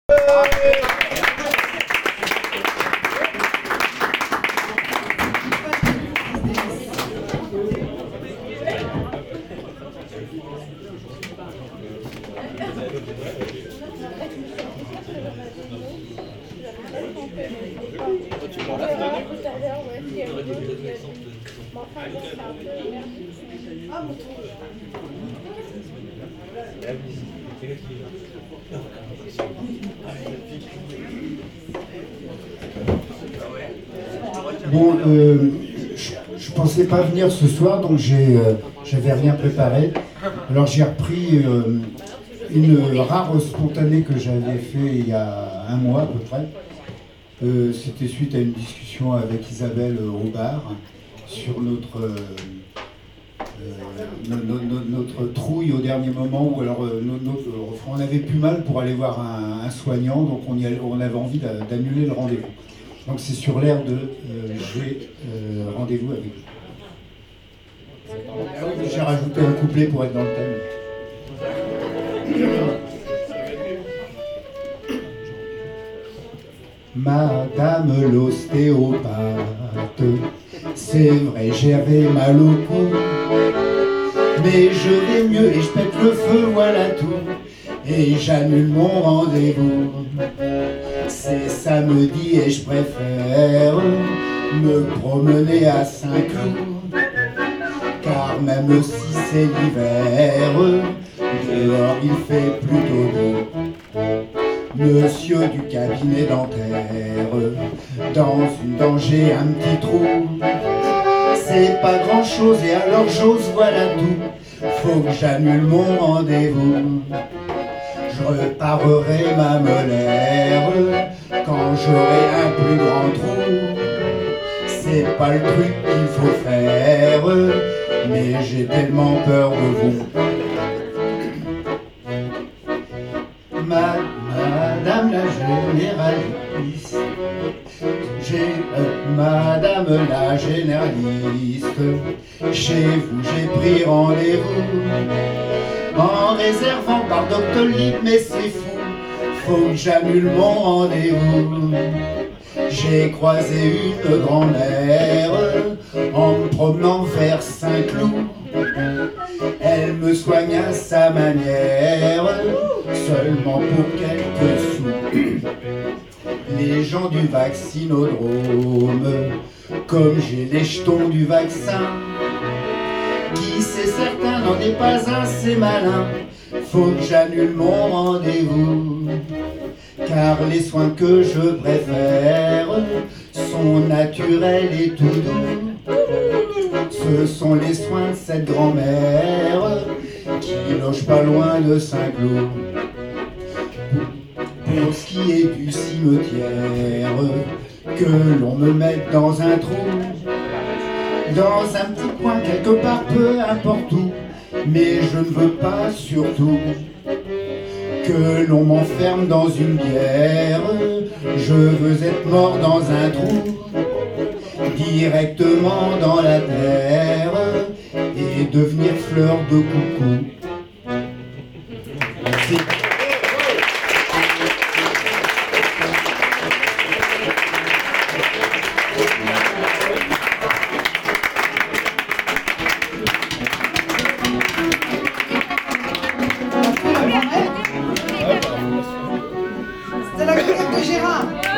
Bon, je pensais pas venir ce soir, donc j'avais rien préparé. Alors j'ai repris une rare spontanée que j'avais fait il y a un mois à peu près. C'était suite à une discussion avec Isabelle au bar sur notre trouille au dernier moment, où alors on avait plus mal pour aller voir un soignant, donc on avait envie d'annuler le rendez-vous. Donc c'est sur l'air de j'ai rendez-vous avec vous. Ah oui, j'ai rajouté un couplet pour être dans le thème. Madame l'ostéopathe, c'est vrai j'avais mal au cou, mais je vais mieux et je pète le feu, voilà tout, et j'annule mon rendez-vous. C'est samedi et je préfère me promener à Saint-Cloud, car même si c'est l'hiver, dehors il fait plutôt beau. Monsieur du cabinet dentaire, dans une dent j'ai un petit trou. C'est pas grand chose et alors j'ose, voilà tout. Faut que j'annule mon rendez-vous. Je reparerai ma molaire quand j'aurai un plus grand trou. C'est pas le truc qu'il faut faire, mais j'ai tellement peur de vous. Madame la généraliste, Madame la généraliste, chez vous j'ai pris rendez-vous en réservant par Doctolib, mais c'est fou, faut que j'annule mon rendez-vous. J'ai croisé une grand-mère en me promenant vers Saint-Cloud. Elle me soigne à sa manière, seulement pour quelques sous. Les gens du vaccinodrome, comme j'ai les jetons du vaccin, qui c'est certain n'en est pas assez malin, faut que j'annule mon rendez-vous. Car les soins que je préfère sont naturels et tout doux. Ce sont les soins de cette grand-mère qui loge pas loin de Saint-Cloud. Pour ce qui est du cimetière, que l'on me mette dans un trou, dans un petit coin quelque part, peu importe où, mais je ne veux pas surtout que l'on m'enferme dans une bière. Je veux être mort dans un trou, directement dans la terre, et devenir fleur de coucou. Merci. C'est la gueule de Gérard.